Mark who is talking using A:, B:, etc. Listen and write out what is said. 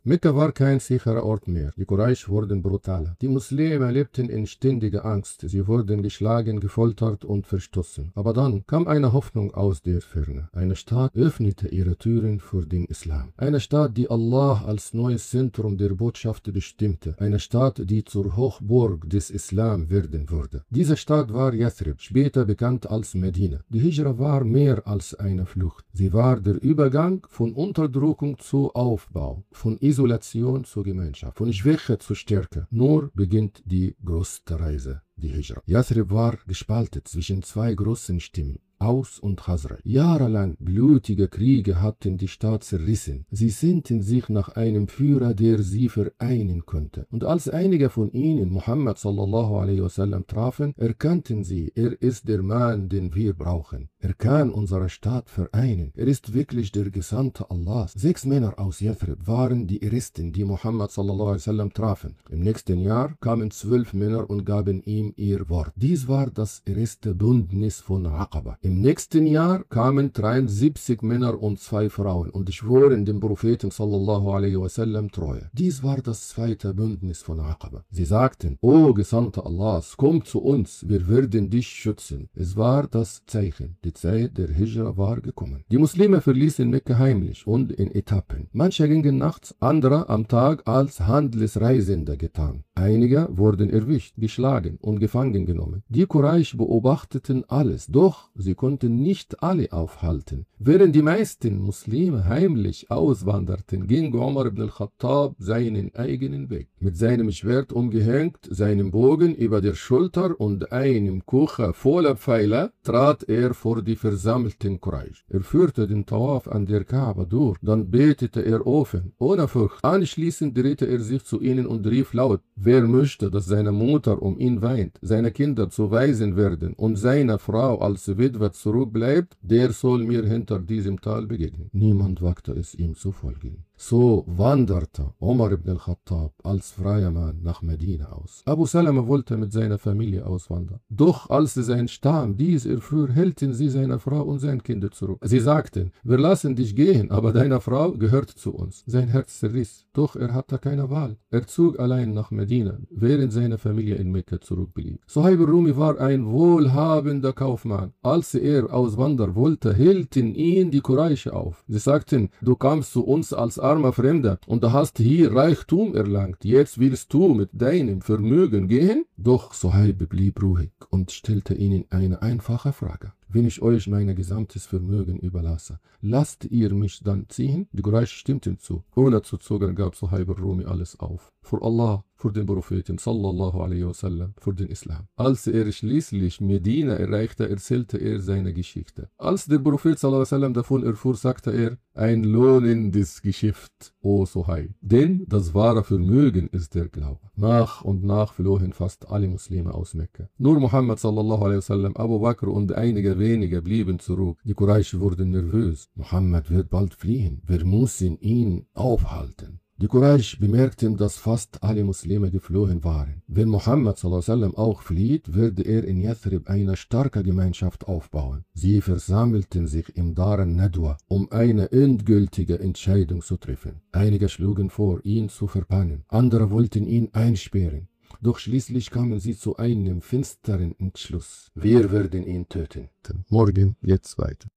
A: Mekka war kein sicherer Ort mehr. Die Quraysh wurden brutaler. Die Muslime lebten in ständiger Angst. Sie wurden geschlagen, gefoltert und verstoßen. Aber dann kam eine Hoffnung aus der Ferne. Eine Stadt öffnete ihre Türen für den Islam. Eine Stadt, die Allah als neues Zentrum der Botschaft bestimmte. Eine Stadt, die zur Hochburg des Islam werden würde. Diese Stadt war Yathrib, später bekannt als Medina. Die Hijra war mehr als eine Flucht. Sie war der Übergang von Unterdrückung zu Aufbau, von Isolation zur Gemeinschaft, von Schwäche zu Stärke. Nur beginnt die größte Reise, die Hijra. Yathrib war gespalten zwischen zwei großen Stimmen. Aus und Khazraj. Jahrelang blutige Kriege hatten die Stadt zerrissen. Sie sehnten sich nach einem Führer, der sie vereinen konnte. Und als einige von ihnen Muhammad sallallahu alaihi wasallam trafen, erkannten sie, er ist der Mann, den wir brauchen. Er kann unsere Stadt vereinen. Er ist wirklich der Gesandte Allahs. 6 Männer aus Yathrib waren die ersten, die Muhammad sallallahu alaihi wasallam trafen. Im nächsten Jahr kamen 12 Männer und gaben ihm ihr Wort. Dies war das erste Bündnis von Aqaba. Im nächsten Jahr kamen 73 Männer und 2 Frauen und schworen dem Propheten sallallahu alaihi wasallam Treue. Dies war das zweite Bündnis von Aqaba. Sie sagten, O Gesandter Allahs, komm zu uns, wir werden dich schützen. Es war das Zeichen. Die Zeit der Hijra war gekommen. Die Muslime verließen Mekka heimlich und in Etappen. Manche gingen nachts, andere am Tag als Handelsreisende getan. Einige wurden erwischt, geschlagen und gefangen genommen. Die Quraysh beobachteten alles, doch sie konnten nicht alle aufhalten. Während die meisten Muslime heimlich auswanderten, ging Umar ibn al-Khattab seinen eigenen Weg. Mit seinem Schwert umgehängt, seinem Bogen über der Schulter und einem Kucher voller Pfeile trat er vor die versammelten Quraysh. Er führte den Tawaf an der Kaaba durch, dann betete er offen, ohne Furcht. Anschließend drehte er sich zu ihnen und rief laut, wer möchte, dass seine Mutter um ihn weint, seine Kinder zu Waisen werden und seine Frau als Witwe zurückbleibt, der soll mir hinter diesem Tal begegnen. Niemand wagte es, ihm zu folgen. So wanderte Umar ibn al-Khattab als freier Mann nach Medina aus. Abu Salama wollte mit seiner Familie auswandern. Doch als sein Stamm dies erfuhr, hielten sie seine Frau und sein Kind zurück. Sie sagten, wir lassen dich gehen, aber deine Frau gehört zu uns. Sein Herz zerriss, doch er hatte keine Wahl. Er zog allein nach Medina, während seine Familie in Mekka zurückblieb. Suhaib al-Rumi war ein wohlhabender Kaufmann. Als er auswandern wollte, hielten ihn die Quraysh auf. Sie sagten, du kamst zu uns als armer Fremder und du hast hier Reichtum erlangt. Jetzt willst du mit deinem Vermögen gehen? Doch Suhaib blieb ruhig und stellte ihnen eine einfache Frage. Wenn ich euch mein gesamtes Vermögen überlasse, lasst ihr mich dann ziehen? Die Quraysh stimmten zu. Ohne zu zögern gab Suhaib al-Rumi alles auf. Für Allah, für den Propheten sallallahu alaihi wasallam, für den Islam. Als er schließlich Medina erreichte, erzählte er seine Geschichte. Als der Prophet sallallahu alaihi wasallam davon erfuhr, sagte er, ein lohnendes Geschäft, o Suhaib. Denn das wahre Vermögen ist der Glaube. Nach und nach flohen fast alle Muslime aus Mekka. Nur Muhammad sallallahu alaihi wasallam, Abu Bakr und einige wenige blieben zurück. Die Quraysh wurden nervös. Muhammad wird bald fliehen. Wir müssen ihn aufhalten. Die Quraysh bemerkten, dass fast alle Muslime geflohen waren. Wenn Muhammad sallallahu alaihi wasallam auch flieht, würde er in Yathrib eine starke Gemeinschaft aufbauen. Sie versammelten sich im Dar al-Nadwa, um eine endgültige Entscheidung zu treffen. Einige schlugen vor, ihn zu verbannen. Andere wollten ihn einsperren. Doch schließlich kamen sie zu einem finsteren Entschluss. Wir werden ihn töten. Morgen geht's weiter.